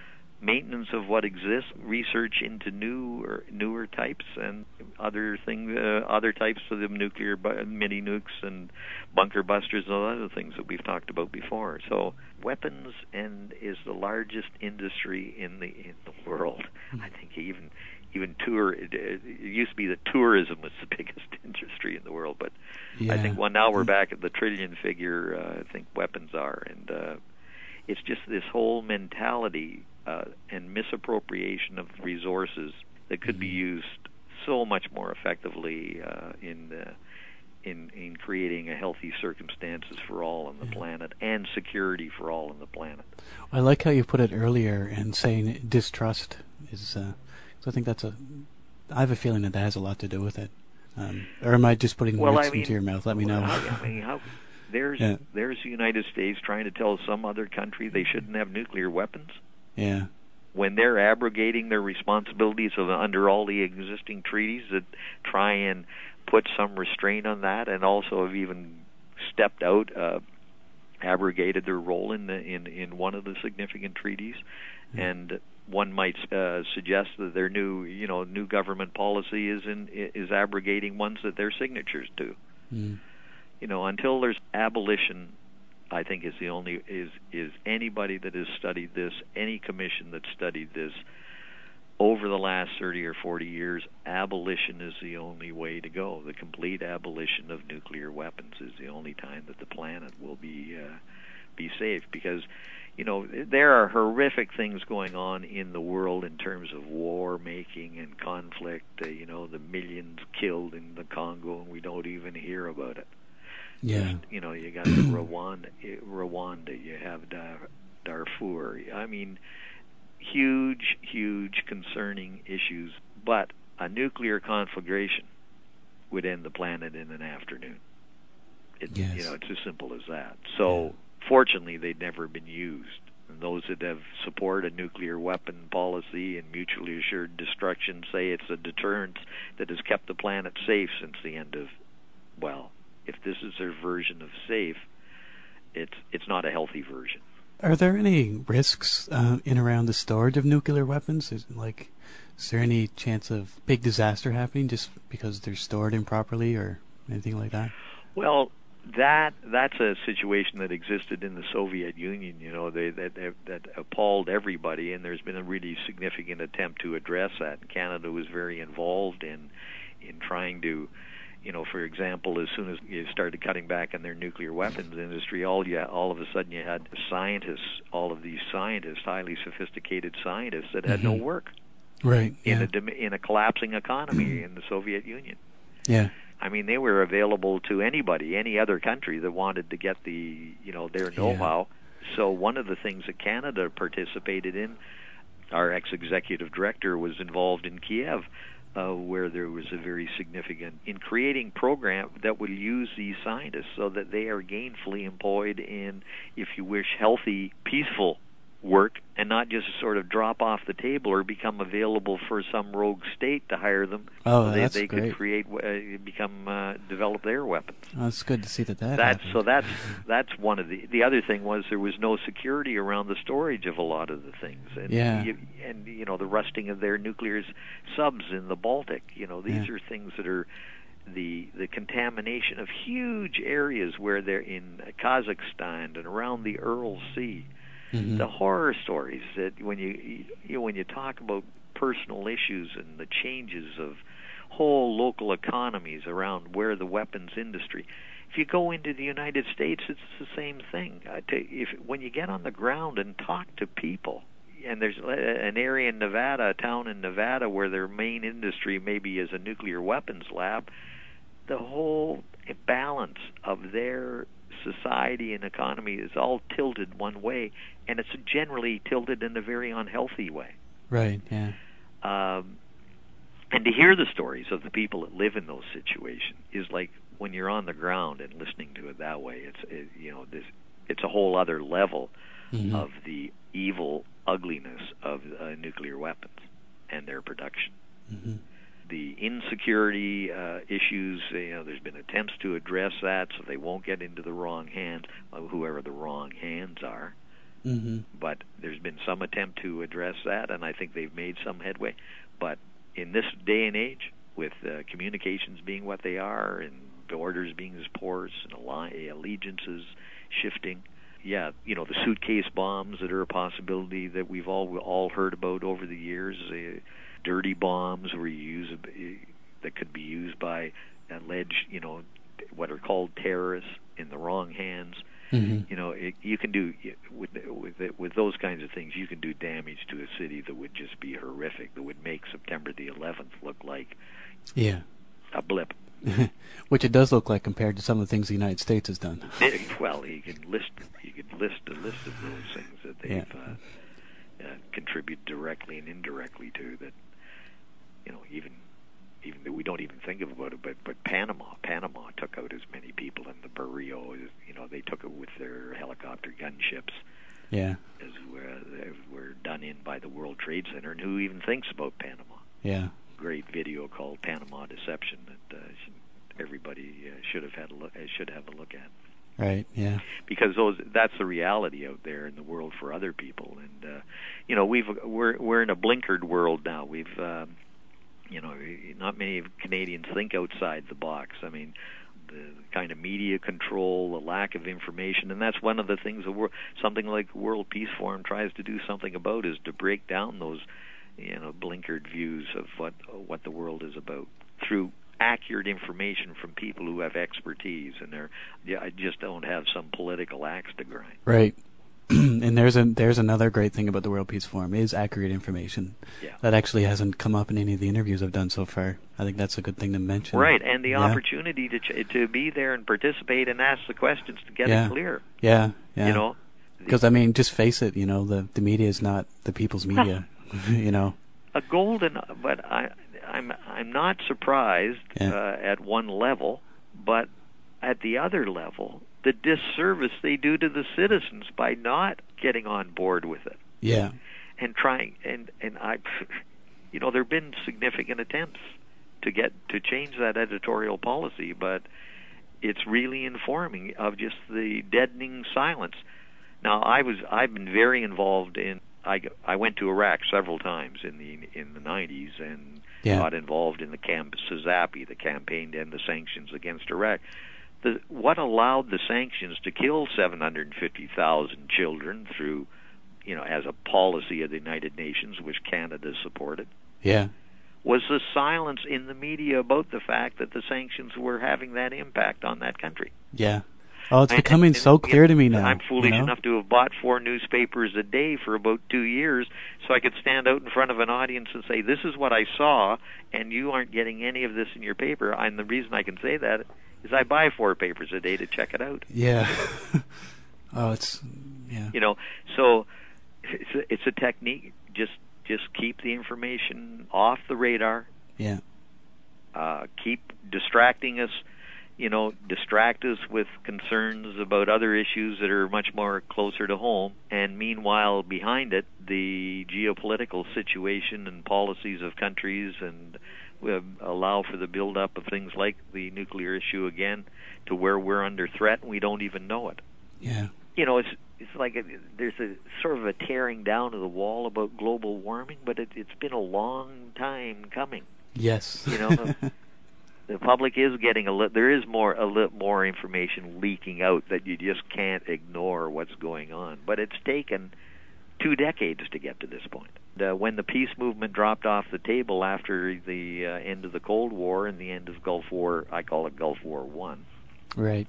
maintenance of what exists, research into new or newer types and other things, uh, other types of the nuclear bu- mini nukes and bunker busters and all other things that we've talked about before. So weapons and is the largest industry in the in the world. I think even even tour it, it used to be that tourism was the biggest industry in the world, but Yeah. I think well now we're back at the trillion figure. Uh, I think weapons are, and uh, it's just this whole mentality uh, and misappropriation of resources that could be used so much more effectively uh, in uh, in in creating a healthy circumstances for all on the planet and security for all on the planet. I like how you put it earlier and saying distrust is. Uh, so I think that's a. I have a feeling that that has a lot to do with it. Um, or am I just putting Well, words I mean, into your mouth? Let me know. How, I mean, how, there's Yeah. there's the United States trying to tell some other country they shouldn't have nuclear weapons Yeah. when they're abrogating their responsibilities of, under all the existing treaties that try and put some restraint on that, and also have even stepped out, uh, abrogated their role in the in in one of the significant treaties, mm. and one might uh, suggest that their new you know new government policy is in is abrogating ones that their signatures do. Mm. You know, until there's abolition, I think is the only is is anybody that has studied this, any commission that studied this over the last thirty or forty years, abolition is the only way to go. The complete abolition of nuclear weapons is the only time that the planet will be uh, be safe, because you know there are horrific things going on in the world in terms of war making and conflict. Uh, you know, the millions killed in the Congo, and we don't even hear about it. Yeah. Just, you know, you got Rwanda, Rwanda, you have Dar- Darfur. I mean, huge, huge concerning issues. But a nuclear conflagration would end the planet in an afternoon. It, Yes. You know, it's as simple as that. So, yeah. Fortunately, they've never been used. And those that have support a nuclear weapon policy and mutually assured destruction say it's a deterrent that has kept the planet safe since the end of, well, if this is their version of safe, it's it's not a healthy version. Are there any risks uh, in around the storage of nuclear weapons? Is, like, is there any chance of big disaster happening just because they're stored improperly or anything like that? Well, that that's a situation that existed in the Soviet Union. You know, they, that that appalled everybody, and there's been a really significant attempt to address that. And Canada was very involved in in trying to. You know, for example, as soon as you started cutting back on their nuclear weapons industry, all you all of a sudden you had scientists, all of these scientists, highly sophisticated scientists that had mm-hmm. no work, right? In yeah. a in a collapsing economy in the Soviet Union. Yeah, I mean, they were available to anybody, any other country that wanted to get the you know their know-how. Yeah. So one of the things that Canada participated in, our ex-executive director was involved in Kiev. Uh, where there was a very significant in creating program that would use these scientists so that they are gainfully employed in, if you wish, healthy, peaceful work, and not just sort of drop off the table or become available for some rogue state to hire them. Oh, so they, that's they great. could create, uh, become, uh, develop their weapons. Oh, it's good to see that that That's happened. so that's that's one of the. The other thing was there was no security around the storage of a lot of the things, and yeah. you, and you know the rusting of their nuclear subs in the Baltic. You know these yeah. are things that are the the contamination of huge areas where they're in Kazakhstan and around the Ural Sea. Mm-hmm. The horror stories that when you, you know, when you talk about personal issues and the changes of whole local economies around where the weapons industry. If you go into the United States, it's the same thing. I tell you, if when you get on the ground and talk to people, and there's an area in Nevada, a town in Nevada where their main industry maybe is a nuclear weapons lab, the whole balance of their society and economy is all tilted one way, and it's generally tilted in a very unhealthy way. Right, yeah. Um, and to hear the stories of the people that live in those situations is like when you're on the ground and listening to it that way. It's it, you know this. It's a whole other level mm-hmm. of the evil ugliness of uh, nuclear weapons and their production. Mm-hmm. The insecurity uh, issues. You know, there's been attempts to address that so they won't get into the wrong hands, uh, whoever the wrong hands are. Mm-hmm. But there's been some attempt to address that, and I think they've made some headway. But in this day and age, with uh, communications being what they are, and borders being as porous, and alli- allegiances shifting, yeah, you know, the suitcase bombs that are a possibility that we've all all heard about over the years, uh, dirty bombs where you use a, that could be used by alleged, you know, what are called terrorists in the wrong hands. Mm-hmm. You know, it, you can do with with with those kinds of things. You can do damage to a city that would just be horrific. That would make September the eleventh look like yeah a blip. Which it does look like compared to some of the things the United States has done. It, well, you can list you could list a list of those things that they've yeah. uh, uh, contributed directly and indirectly to. That you know, even. Even though we don't even think about it, but but Panama, Panama took out as many people in the Barrio. As, you know, they took it with their helicopter gunships. Yeah. As were, as were done in by the World Trade Center, and who even thinks about Panama? Yeah. Great video called Panama Deception that uh, everybody uh, should have had a look, uh, should have a look at. Right. Yeah. Because those that's the reality out there in the world for other people, and uh, you know we've we're we're in a blinkered world now. We've um, You know, not many Canadians think outside the box. I mean, the kind of media control, the lack of information, and that's one of the things that something like World Peace Forum tries to do something about, is to break down those, you know, blinkered views of what what the world is about through accurate information from people who have expertise, and they're yeah, I just don't have some political axe to grind. Right. And there's a there's another great thing about the World Peace Forum is accurate information. Yeah. That actually hasn't come up in any of the interviews I've done so far. I think that's a good thing to mention. Right, and the yeah. opportunity to ch- to be there and participate and ask the questions to get yeah. it clear. Yeah, yeah. You know, because I mean, just face it. You know, the the media is not the people's media. You know, a golden. But I I'm I'm not surprised yeah. uh, at one level, but at the other level, the disservice they do to the citizens by not getting on board with it. Yeah. And trying, and, and I, you know, there have been significant attempts to get, to change that editorial policy, but it's really informing of just the deadening silence. Now, I was, I've been very involved in, I, I went to Iraq several times in the, in the nineties and yeah. got involved in the camp, CZAPI, the campaign to end the sanctions against Iraq. The, what allowed the sanctions to kill seven hundred fifty thousand children through, you know, as a policy of the United Nations, which Canada supported, yeah, was the silence in the media about the fact that the sanctions were having that impact on that country. Yeah. Oh, it's and, becoming and, so clear you know, to me now. I'm foolish you know? enough to have bought four newspapers a day for about two years so I could stand out in front of an audience and say, this is what I saw, and you aren't getting any of this in your paper. And the reason I can say that is I buy four papers a day to check it out. Yeah. Oh, it's, yeah. You know, so it's a, it's a technique. Just just keep the information off the radar. Yeah. Uh, keep distracting us. You know, distract us with concerns about other issues that are much more closer to home. And meanwhile, behind it, the geopolitical situation and policies of countries, and uh, allow for the buildup of things like the nuclear issue again, to where we're under threat and we don't even know it. Yeah. You know, it's it's like a, there's a sort of a tearing down of the wall about global warming, but it, it's been a long time coming. Yes. You know. The public is getting a li- there is more a little more information leaking out that you just can't ignore what's going on. But it's taken two decades to get to this point. Uh, when the peace movement dropped off the table after the uh, end of the Cold War and the end of Gulf War, I call it Gulf War One. Right.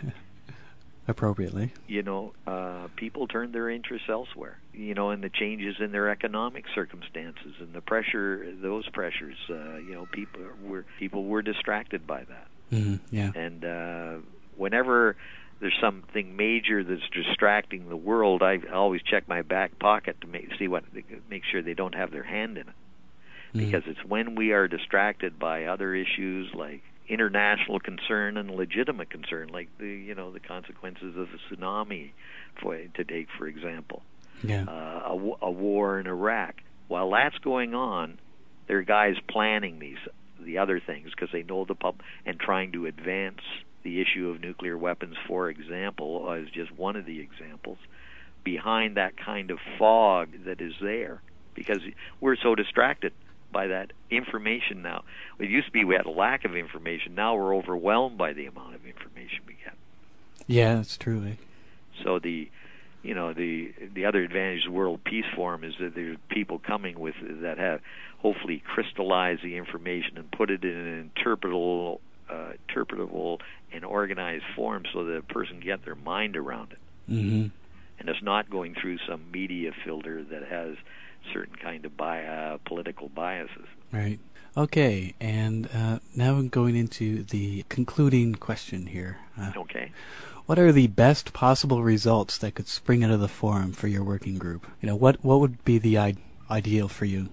Appropriately. You know, uh, people turned their interests elsewhere. You know, and the changes in their economic circumstances and the pressure, those pressures. Uh, you know, people were people were distracted by that. Mm-hmm. Yeah. And uh, whenever there's something major that's distracting the world, I always check my back pocket to make see what make sure they don't have their hand in it. Because mm-hmm. it's when we are distracted by other issues like international concern and legitimate concern, like the you know the consequences of a tsunami, for to take for example, yeah. uh, a, a war in Iraq. While that's going on, there are guys planning these the other things because they know the pub and trying to advance the issue of nuclear weapons. For example, as just one of the examples, behind that kind of fog that is there, because we're so distracted by that information now. It used to be we had a lack of information. Now we're overwhelmed by the amount of information we get. Yeah, that's true. Eh? So the, you know, the the other advantage of the World Peace Forum is that there's people coming with that have hopefully crystallized the information and put it in an interpretable, uh, interpretable and organized form so that a person can get their mind around it. Mm-hmm. And it's not going through some media filter that has certain kind of bi- uh, political biases. Right. Okay, and uh, now I'm going into the concluding question here. Uh, okay. What are the best possible results that could spring out of the forum for your working group? You know, what what would be the I- ideal for you?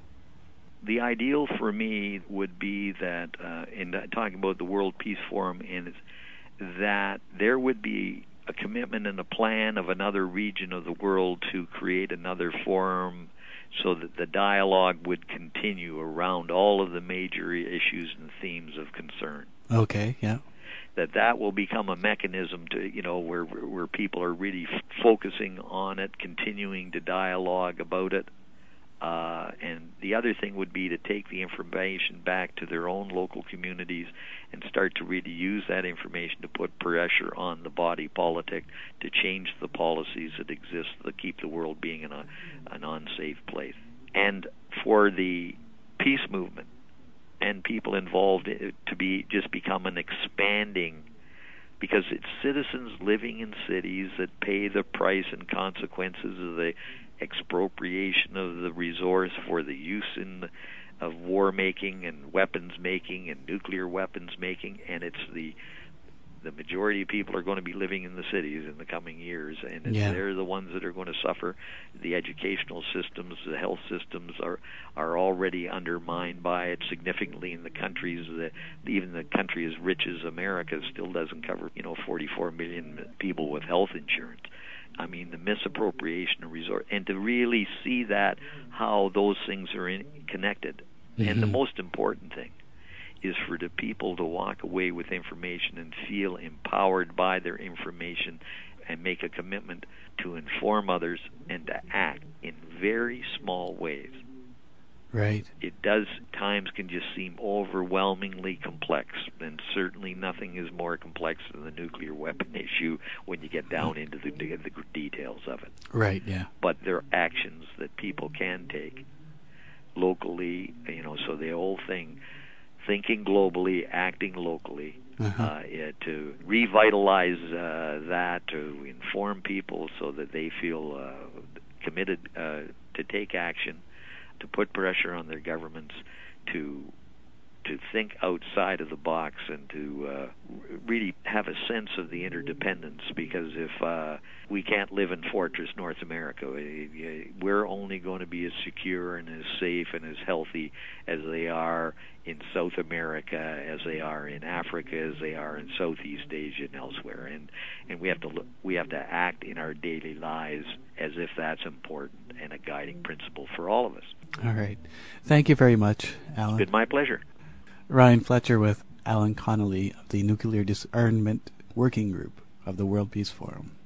The ideal for me would be that, uh, in talking about the World Peace Forum, is that there would be a commitment and a plan of another region of the world to create another forum so that the dialogue would continue around all of the major issues and themes of concern. Okay, yeah. That that will become a mechanism to, you know, where where people are really f- focusing on it, continuing to dialogue about it. Uh, and the other thing would be to take the information back to their own local communities and start to really use that information to put pressure on the body politic to change the policies that exist that keep the world being in a, an unsafe place. And for the peace movement and people involved to be just become an expanding, because it's citizens living in cities that pay the price and consequences of the expropriation of the resource for the use in of war making and weapons making and nuclear weapons making, and it's the the majority of people are going to be living in the cities in the coming years, and it's, yeah. they're the ones that are going to suffer. The educational systems, the health systems are are already undermined by it significantly in the countries that even the country as rich as America still doesn't cover, you know, forty-four million people with health insurance. I mean, the misappropriation of resource, and to really see that, how those things are in, connected. Mm-hmm. And the most important thing is for the people to walk away with information and feel empowered by their information and make a commitment to inform others and to act in very small ways. Right. It does, times can just seem overwhelmingly complex, and certainly nothing is more complex than the nuclear weapon issue when you get down into the, the details of it. Right, yeah. But there are actions that people can take locally, you know, so the whole thing, thinking globally, acting locally, uh-huh. uh, yeah, to revitalize uh, that, to inform people so that they feel uh, committed uh, to take action, to put pressure on their governments to to think outside of the box and to uh, really have a sense of the interdependence, because if uh, we can't live in Fortress North America, we're only going to be as secure and as safe and as healthy as they are in South America, as they are in Africa, as they are in Southeast Asia and elsewhere. And and we have to look, we have to act in our daily lives as if that's important and a guiding principle for all of us. All right. Thank you very much, Alan. It's been my pleasure. Ryan Fletcher with Alan Connolly of the Nuclear Disarmament Working Group of the World Peace Forum.